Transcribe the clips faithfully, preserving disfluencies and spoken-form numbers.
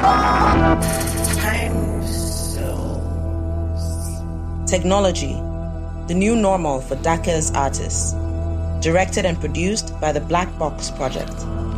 Technology, the new normal for Dhaka's artists. Directed and produced by the Black Box Project.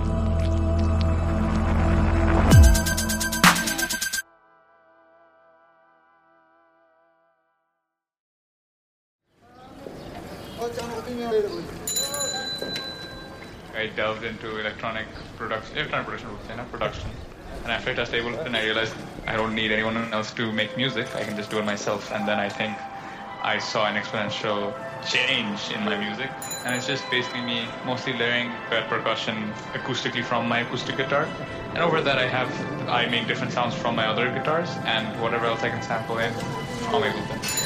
I delved into electronic production, electronic production, production. And after I touched Ableton, I realized I don't need anyone else to make music. I can just do it myself. And then I think I saw an exponential change in my music. And it's just basically me mostly layering percussion acoustically from my acoustic guitar. And over that, I have, I make different sounds from my other guitars and whatever else I can sample in from Ableton.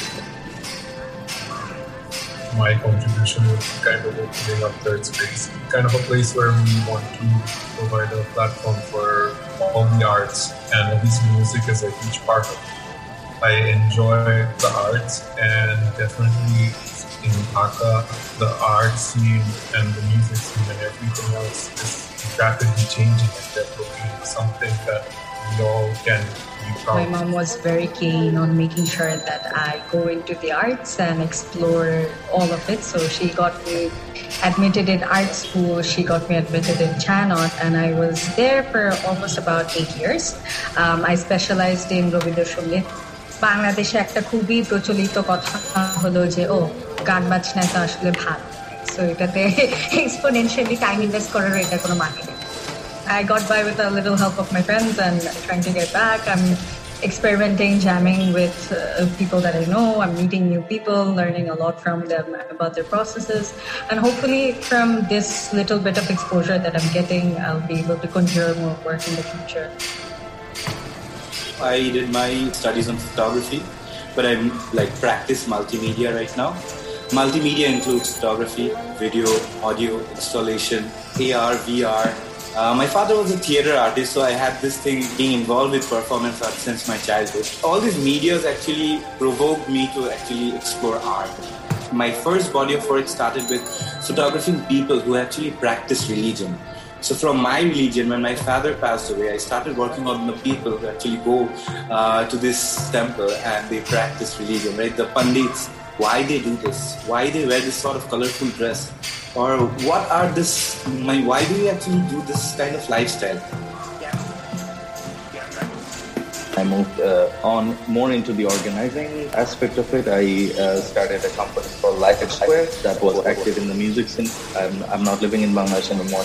My contribution would be kind of opening up third space, kind of a place where we want to provide a platform for all the arts, and obviously music is a huge part of it. I enjoy the arts, and definitely in Dhaka, the art scene and the music scene and everything else is rapidly changing and developing something that we all can be proud of. My mom was very keen on making sure that I go into the arts and explore all of it. So she got me admitted in art school. She got me admitted in Chanot, and I was there for almost about eight years. Um, I specialized in Rabindra Sangeet. বাংলাদেশে একটা খুবই প্রচলিত কথা হলো যে ও গান বাজনা তো আসলে ভালো, সো এটাতে এক্সপোনেনশিয়ালি টাইম ইনভেস্ট করার এটা কোনো মানে নেই. I got by with a little help of my friends and trying to get back. I'm experimenting, jamming with uh, people that I know. I'm meeting new people, learning a lot from them about their processes. And hopefully from this little bit of exposure that I'm getting, I'll be able to conjure more work in the future. I did my studies on photography, but I'm like practice multimedia right now. Multimedia includes photography, video, audio, installation, A R, V R. Uh, my father was a theater artist, so I had this thing being involved with performance art since my childhood. All these medias actually provoked me to actually explore art. My first body of work started with photographing people who actually practice religion. So from my religion, when my father passed away, I started working on the people who actually go uh, to this temple and they practice religion, right? The pandits, why they do this? Why they wear this sort of colorful dress? Or what are this, my, why do we actually do this kind of lifestyle? I moved uh, on more into the organizing aspect of it. I uh, started a company called Life X Square that was active in the music scene. I'm, I'm not living in Bangladesh anymore.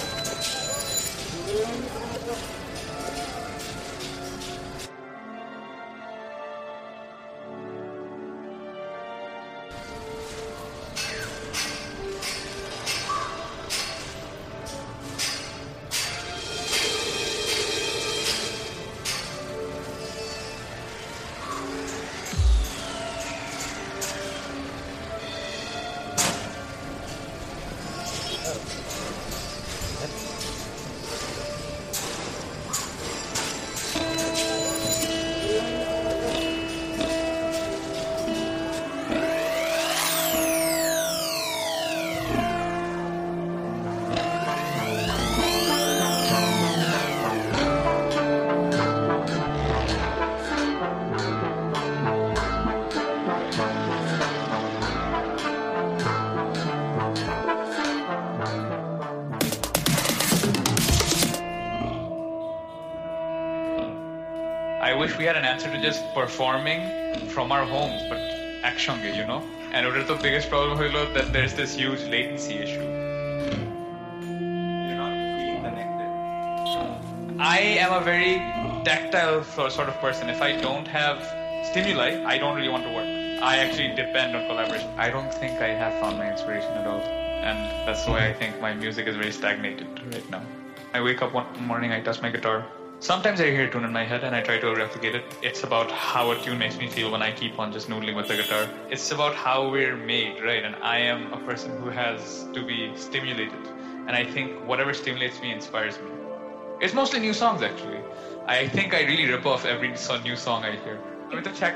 I wish we had an answer to just performing from our homes, but একসঙ্গে, you know? And ওটার the biggest problem হলো that there's this huge latency issue. You're not feeling connected. I am a very tactile sort of person. If I don't have stimuli, I don't really want to work. I actually depend on collaboration. I don't think I have found my inspiration at all. And that's why I think my music is very stagnated right now. I wake up one morning, I touch my guitar. Sometimes I hear a tune in my head and I try to replicate it. It's about how a tune makes me feel when I keep on just noodling with the guitar. It's about how we're made, right? And I am a person who has to be stimulated. And I think whatever stimulates me inspires me. It's mostly new songs, actually. I think I really rip off every new song I hear. I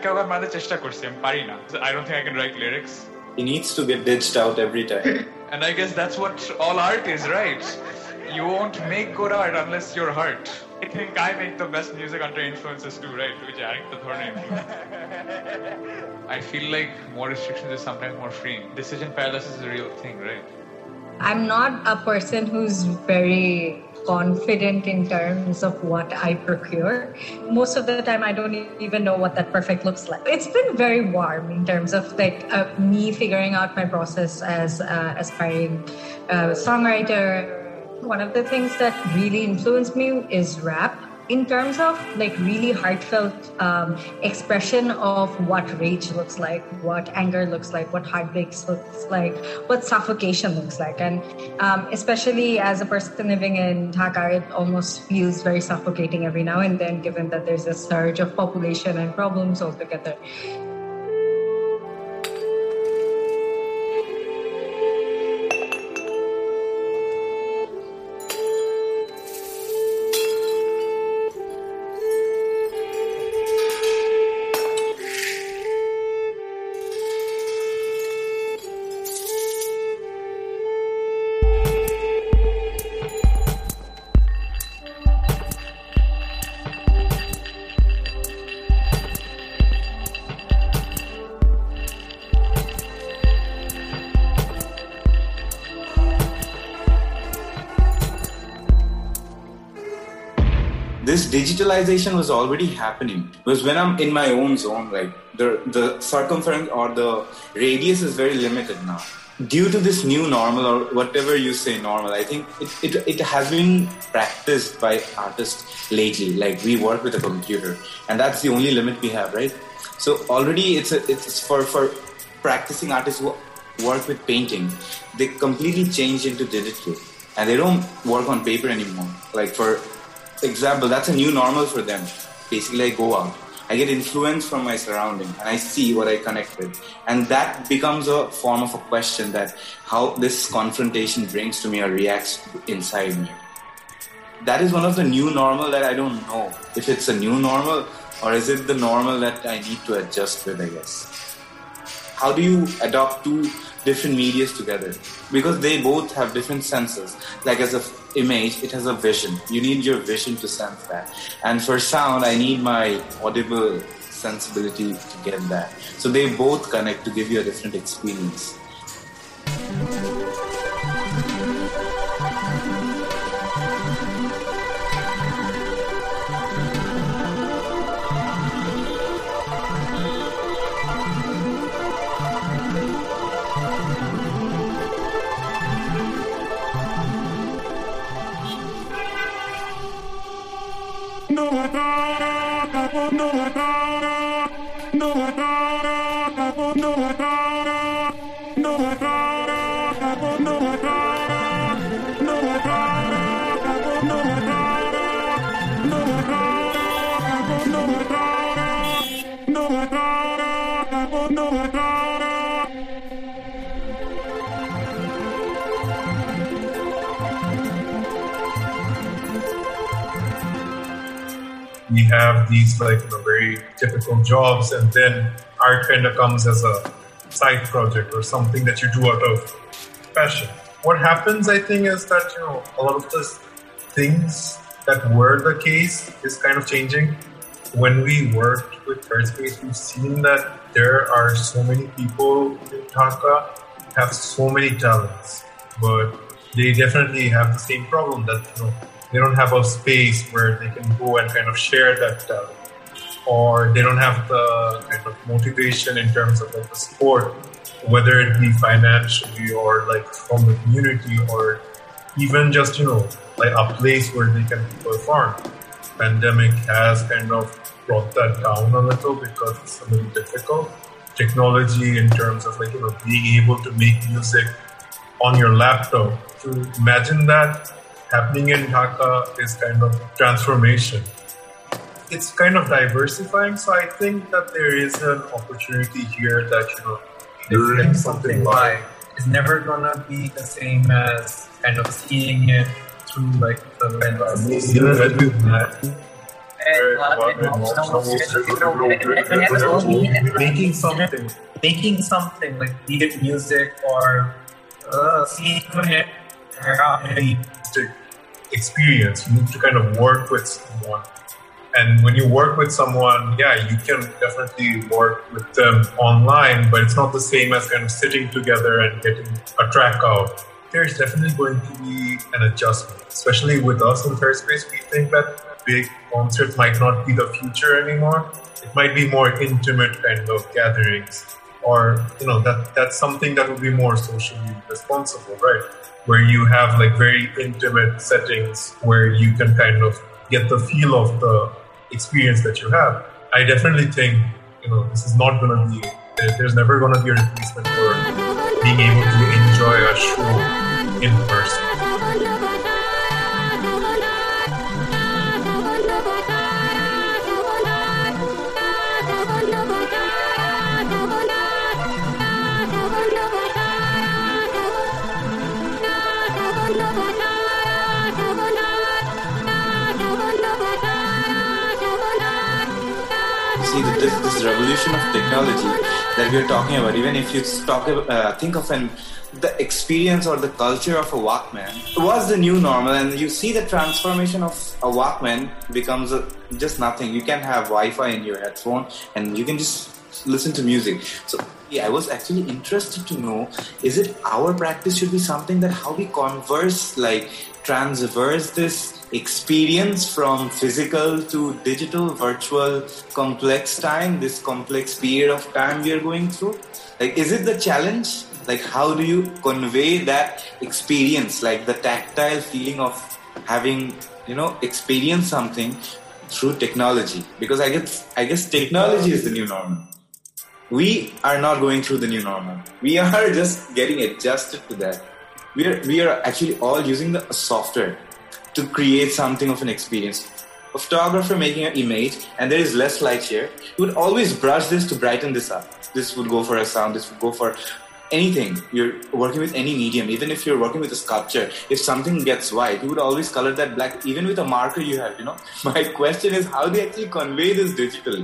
don't think I can write lyrics. He needs to get ditched out every time. And I guess that's what all art is, right? You won't make good art unless you're hurt. I think I make the best music under influences too, right? Which adding to the influence. I feel like more restrictions is sometimes more freeing. Decision paralysis is a real thing, right? I'm not a person who's very confident in terms of what I procure. Most of the time, I don't even know what that perfect looks like. It's been very warm in terms of like uh, me figuring out my process as uh, aspiring uh, songwriter. One of the things that really influenced me is rap in terms of like really heartfelt um, expression of what rage looks like, what anger looks like, what heartbreak looks like, what suffocation looks like. And um, especially as a person living in Dhaka, it almost feels very suffocating every now and then, given that there's a surge of population and problems altogether. This digitalization was already happening. Because when I'm in my own zone, like the, the circumference or the radius is very limited now. Due to this new normal or whatever you say normal, I think it, it, it has been practiced by artists lately. Like we work with a computer and that's the only limit we have, right? So already it's, a, it's for, for practicing artists who work with painting, they completely change into digital and they don't work on paper anymore. Like for example, that's a new normal for them. Basically, I go out, I get influence from my surrounding, and I see what I connect with. And that becomes a form of a question that how this confrontation brings to me or reacts inside me. That is one of the new normal that I don't know if it's a new normal or is it the normal that I need to adjust with, I guess. How do you adopt two different medias together? Because they both have different senses. Like as a image, it has a vision. You need your vision to sense that. And for sound, I need my audible sensibility to get that. So they both connect to give you a different experience. We have these like you know, very typical jobs, and then art kind of comes as a side project or something that you do out of passion. What happens, I think, is that you know a lot of the things that were the case is kind of changing. When we worked with Third Space, we've seen that there are so many people in Dhaka have so many talents, but they definitely have the same problem that you know. They don't have a space where they can go and kind of share that talent, or they don't have the kind of motivation in terms of like the support, whether it be financially or like from the community, or even just you know like a place where they can perform. Pandemic has kind of brought that down a little because it's a little difficult. Technology in terms of like you know being able to make music on your laptop. To imagine that happening in Dhaka is kind of transformation. It's kind of diversifying, so I think that there is an opportunity here that, you know, doing something live is never gonna be the same as kind of seeing it through like the lens. Making something, making something like be it music or uh, seeing it. experience. You need to kind of work with someone. And when you work with someone, yeah, you can definitely work with them online, but it's not the same as kind of sitting together and getting a track out. There's definitely going to be an adjustment, especially with us in Thirdspace. We think that big concerts might not be the future anymore. It might be more intimate kind of gatherings, or, you know, that that's something that would be more socially responsible, right? Where you have like very intimate settings where you can kind of get the feel of the experience that you have. I definitely think, you know, this is not going to be, there's never going to be a replacement for being able to enjoy a show in person. See, this, this revolution of technology that we're talking about, even if you talk, uh, think of an, the experience or the culture of a Walkman, was the new normal, and you see the transformation of a Walkman becomes a, just nothing. You can have Wi-Fi in your headphone and you can just listen to music. So yeah, I was actually interested to know, is it our practice should be something that how we converse, like transverse this experience from physical to digital, virtual, complex time, this complex period of time we are going through? Like, is it the challenge? Like, how do you convey that experience, like the tactile feeling of having, you know, experienced something through technology? Because I guess, I guess technology is the new normal. We are not going through the new normal. We are just getting adjusted to that. We are, we are actually all using the software to create something of an experience. A photographer making an image, and there is less light here, you would always brush this to brighten this up. This would go for a sound, this would go for anything. You're working with any medium, even if you're working with a sculpture, if something gets white, you would always color that black, even with a marker you have, you know. My question is, how do you actually convey this digitally?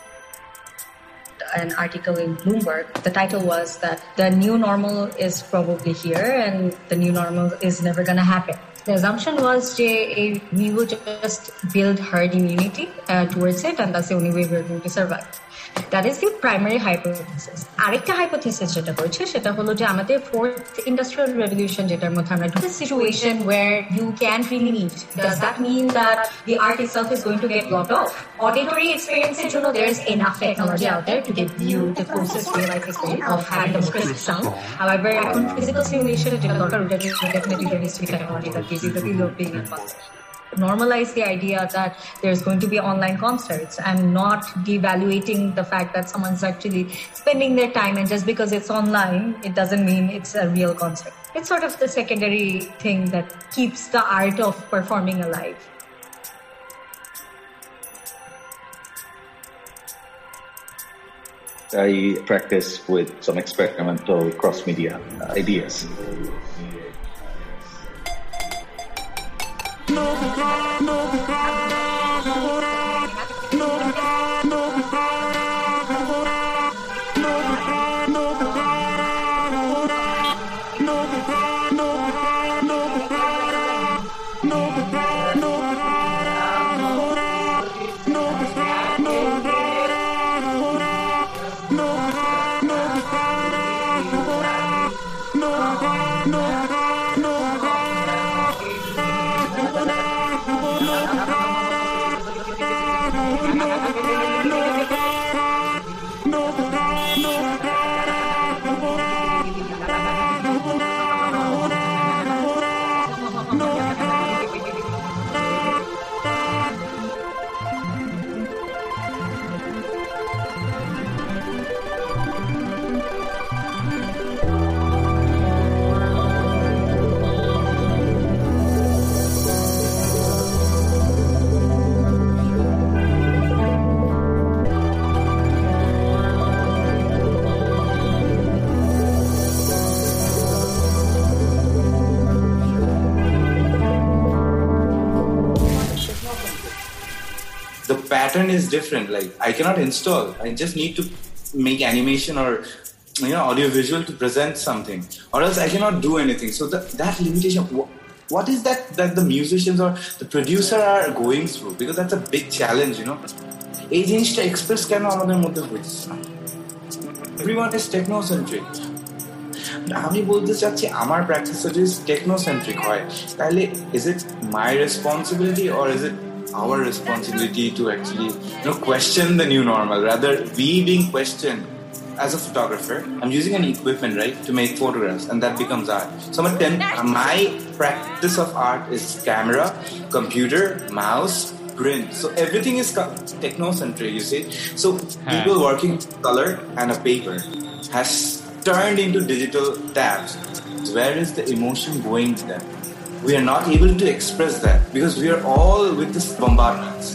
An article in Bloomberg, the title was that the new normal is probably here and the new normal is never going to happen. The assumption was that we would just build herd immunity uh, towards it, and that's the only way we're going to survive. That is the primary hypothesis. আরেকটা hypothesis যেটা করছে সেটা হলো যে আমাদের fourth industrial revolution যেটার মধ্যে আমরা ঢুকে situation where you can't really meet. Does that mean that the art itself is going to get blocked off? Auditory experience এর জন্য there's enough technology out there to give you the closest real life experience of having the crisp sound. However, এখন physical simulation যেটা দরকার ওটা definitely there needs to be technology that gives you the feel of being in concert. Normalize the idea that there's going to be online concerts and not devaluating the fact that someone's actually spending their time, and just because it's online, it doesn't mean it's a real concert. It's sort of the secondary thing that keeps the art of performing alive. I practice with some experimental cross-media ideas. No, no, no, pattern is different. Like, I cannot install. I just need to make animation or, you know, audio visual to present something, or else I cannot do anything. So that that limitation, what is that that the musicians or the producer are going through? Because that's a big challenge, you know. এই জিনিসটা express কেন আমাদের মধ্যে হচ্ছে না? Everyone is technocentric. আমি বলতে চাচ্ছি আমার প্র্যাকটিস যদি টেকনোসেন্ট্রিক হয় তাহলে is it my responsibility or is it our responsibility to actually you know question the new normal, rather we being questioned as a photographer? I'm using an equipment, right, to make photographs, and that becomes art. So my, ten, my practice of art is camera, computer, mouse, print. So everything is technocentric, you see. So people working with color and a paper has turned into digital tabs. Where is the emotion going to them? We are not able to express that because we are all with this bombardments.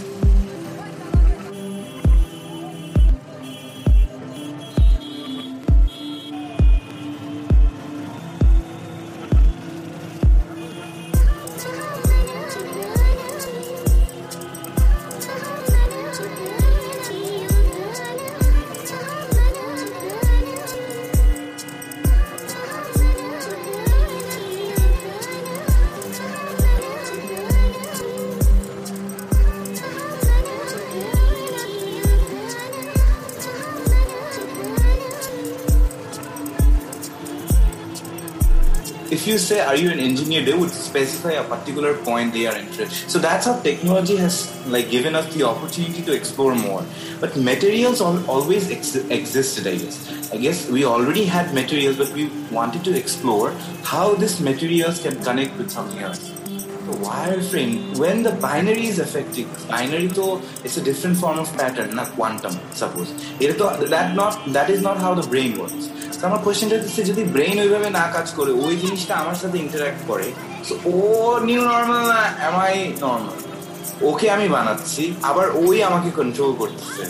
If you say, are you an engineer, they would specify a particular point they are interested. So that's how technology has like given us the opportunity to explore more. But materials al- always ex- existed, I guess. I guess we already had materials, but we wanted to explore how these materials can connect with something else. The wireframe, when the binary is affecting, binary though, it's a different form of pattern, not quantum, suppose. That, not, that is not how the brain works. So আমার কোয়েশ্চেনটা হচ্ছে যদি brain ওইভাবে না কাজ করে ওই জিনিসটা আমার সাথে ইন্টারঅ্যাক্ট করে সো ও নিউ নর্মাল না এম আই নর্মাল ওকে আমি বানাচ্ছি আবার ওই আমাকে কন্ট্রোল করতেছে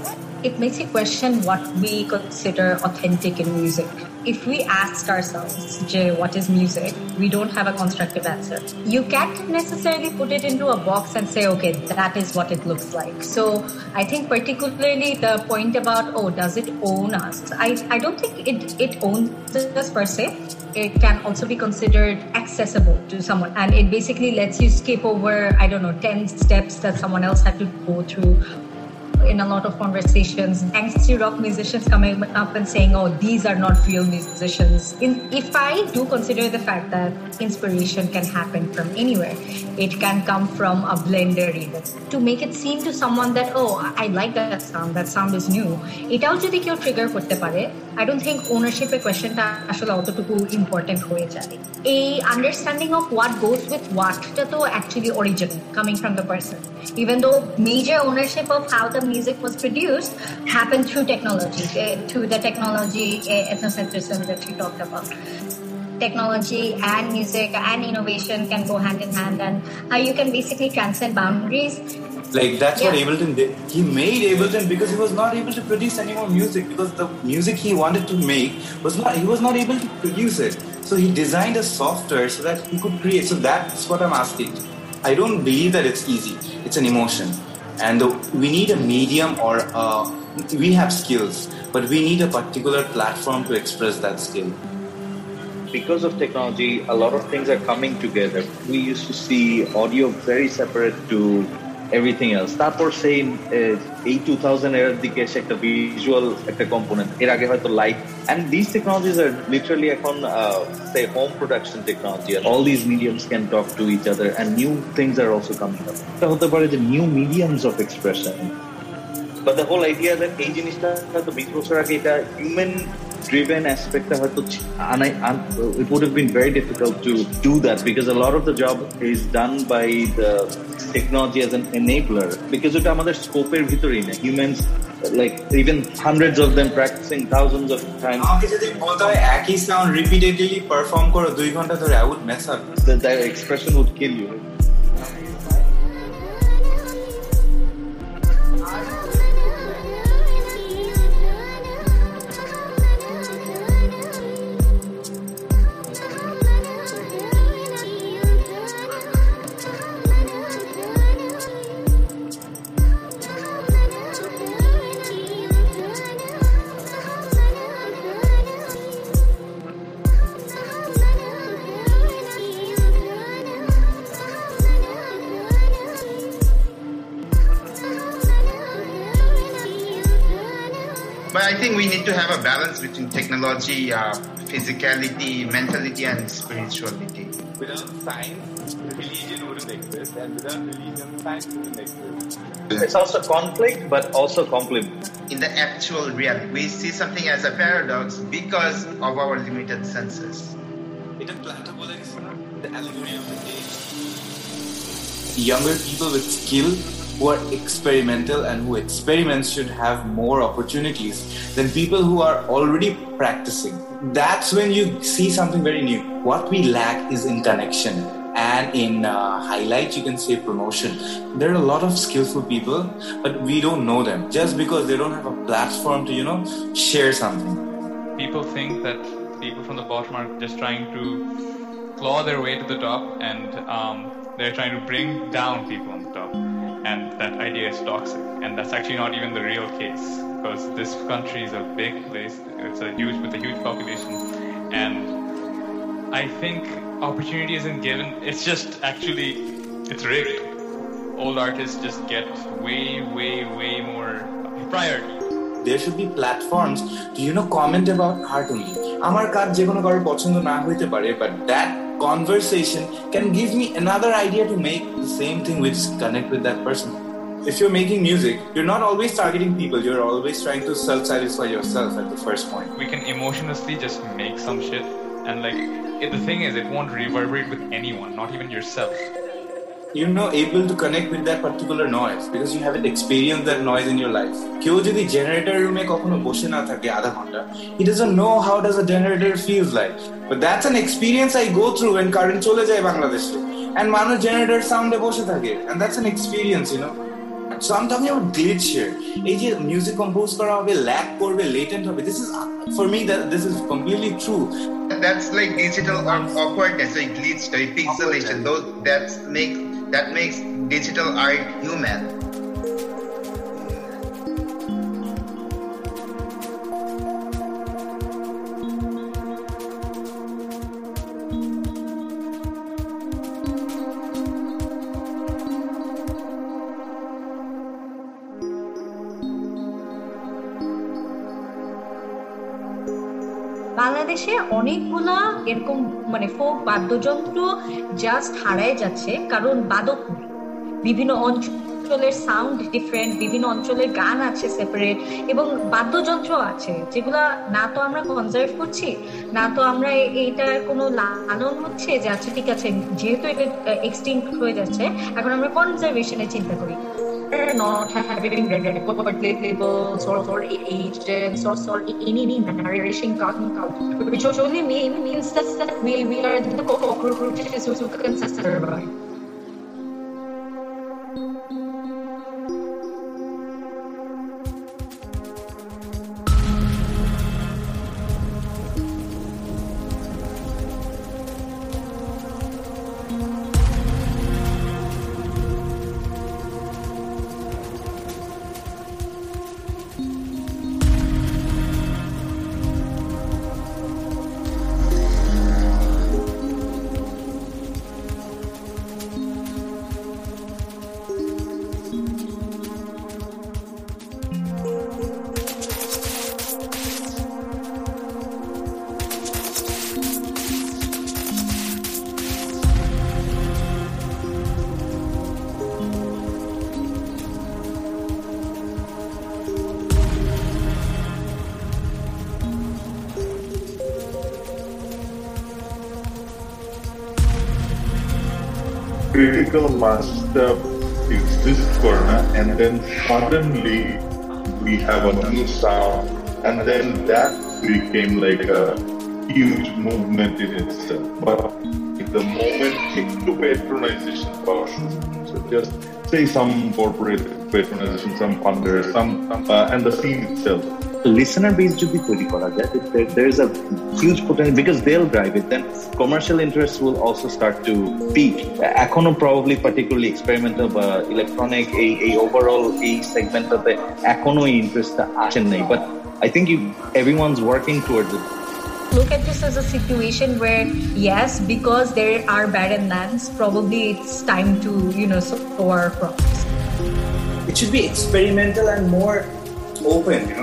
It makes you question what we consider authentic in music. If we ask ourselves, Jay, what is music? We don't have a constructive answer. You can't necessarily put it into a box and say, okay, that is what it looks like. So I think particularly the point about, oh, does it own us? I, I don't think it, it owns us per se. It can also be considered accessible to someone. And it basically lets you skip over, I don't know, ten steps that someone else had to go through. In a lot of conversations, angsty rock musicians coming up and saying, oh, these are not real musicians. In, if I do consider the fact that inspiration can happen from anywhere, it can come from a blender even. To make it seem to someone that, oh, I like that sound, that sound is new, এটাও যদি কেউ trigger করতে পারে, I don't think ownership এর কোয়েশ্চেনটা আসলে অতটুকু important হয়ে যায়। এই understanding of what goes with হোয়াটটা তো actually original coming from the person, even though major ownership of how the music was produced happened through technology, uh, through the technology uh, ethnocentrism that you talked about. Technology and music and innovation can go hand in hand, and how you can basically transcend boundaries. Like that's yeah. what Ableton did. He made Ableton because he was not able to produce any more music because the music he wanted to make was not, he was not able to produce it. So he designed a software so that he could create. So that's what I'm asking. I don't believe that it's easy. It's an emotion. And the, we need a medium or uh, we have skills, but we need a particular platform to express that skill. Because of technology, a lot of things are coming together. We used to see audio very separate to everything else. তারপর সেই এই two thousand এর দিকে এসে একটা visual একটা component, এর আগে হয়তো light, and these technologies are literally এখন uh, say home production technology, and all these mediums can talk to each other, and new things are also coming up. এটা হতে পারে যে new mediums of expression. But the whole idea that এই জিনিসটা হয়তো বিশ বছর আগে এটা human driven aspect হয়তো and I, and it would have been very difficult to do that because a lot of the job is done by the technology as an enabler because এটা আমাদের স্কোপের ভিতরেই না humans like even hundreds of them practicing thousands of times আমাকে যদি বলতে হয় একই sound repeatedly perform করো দুই ঘন্টা ধরে I would mess up. the, the expression would kill you. But I think we need to have a balance between technology, uh, physicality, mentality, and spirituality. Without science, religion wouldn't exist, and without religion, science wouldn't exist. It's also conflict, but also complement. In the actual reality, we see something as a paradox because of our limited senses. It's a the allegory of the age. Younger people with skill who are experimental and who experiments should have more opportunities than people who are already practicing. That's when you see something very new. What we lack is in connection. And in uh, highlight, you can say promotion. There are a lot of skillful people, but we don't know them just because they don't have a platform to, you know, share something. People think that people from the bottom are just trying to claw their way to the top, and um, they're trying to bring down people on the top. And that idea is toxic. And that's actually not even the real case, because this country is a big place. It's a huge, with a huge population. And I think opportunity isn't given. It's just actually, it's rigged. Old artists just get way, way, way more priority. There should be platforms to, you know, comment about art only. Amar kaaj je kono karar pochondo na hoite pare, but that conversation can give me another idea to make the same thing which connect with that person. If you're making music, you're not always targeting people. You're always trying to self-satisfy yourself at the first point. We can emotionlessly just make some shit, and like it, the thing is, it won't reverberate with anyone, not even yourself. You're not able to connect with that particular noise because you haven't experienced that noise in your life. Kyo jodi generator room e kokhono boshe na thake adha ghonta, he doesn't know how does a generator feels like. But that's an experience I go through when current chole jay Bangladesh e, and manu generator sound e boshe thake, and that's an experience, you know. So I'm talking about glitch here. Ei je music compose kora hobe, lag korbe, latent hobe. This is, for me, that this is completely true. That's like digital awkwardness, like glitch, like pixelation. Those that's make that makes digital art human. বাংলাদেশে অনেকগুলা এরকম মানে folk বাদ্যযন্ত্র just হারায় যাচ্ছে, কারণ বাদক নেই। বিভিন্ন অঞ্চলের সাউন্ড ডিফারেন্ট, বিভিন্ন অঞ্চলের গান আছে সেপারেট, এবং বাদ্যযন্ত্র আছে যেগুলা না তো আমরা কনজার্ভ করছি, না তো আমরা এইটার কোনো লালন হচ্ছে যে আচ্ছা ঠিক আছে যেহেতু এটা এক্সটিংক্ট হয়ে যাচ্ছে এখন আমরা কনজারভেশনের চিন্তা করি। Not having record labels or or agents or or any narration culture, which only means that that we we are the cockroaches who can survive. Critical mass exists for and then suddenly we have a new sound, and then that became like a huge movement in itself. But the moment came to patronization portion, so just say some corporate patronization, some funders, some uh, and the scene itself. Listener base should be pretty good at that. There, there's a huge potential because they'll drive it. Then commercial interests will also start to peak. Econo probably particularly experimental, but electronic, a, a overall a segment of the econo interest action. But I think you, everyone's working towards it. Look at this as a situation where, yes, because there are barren lands, probably it's time to, you know, sow our crops. It should be experimental and more open, you know.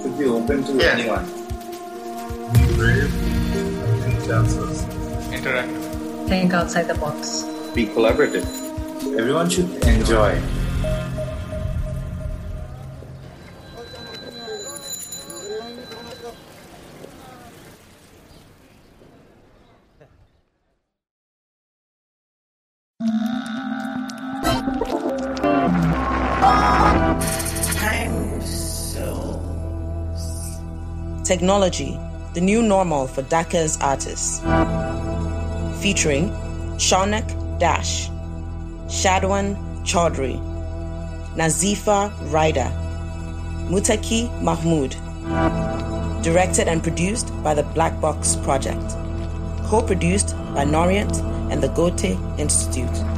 should be open to Yeah. anyone. Be brave and take chances. Interactive. Think outside the box. Be collaborative. Everyone should enjoy. Technology, the new normal for Dhaka's artists. Featuring Shaunak Dash, Shadwan Chaudhry, Nazifa Raida, Mutaki Mahmood. Directed and produced by the Black Box Project. Co-produced by Norient and the Goethe Institute.